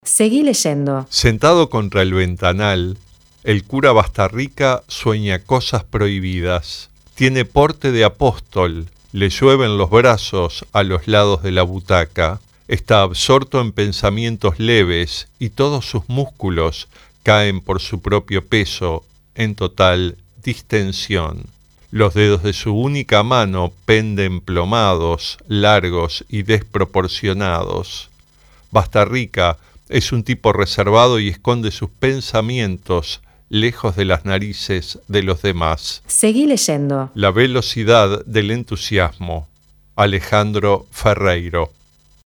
Seguí leyendo. Sentado contra el ventanal, el cura Bastarrica sueña cosas prohibidas. Tiene porte de apóstol, le llueven los brazos a los lados de la butaca. Está absorto en pensamientos leves y todos sus músculos caen por su propio peso en total distensión. Los dedos de su única mano penden plomados, largos y desproporcionados. Bastarrica es un tipo reservado y esconde sus pensamientos lejos de las narices de los demás. Seguí leyendo. La velocidad del entusiasmo. Alejandro Ferreiro.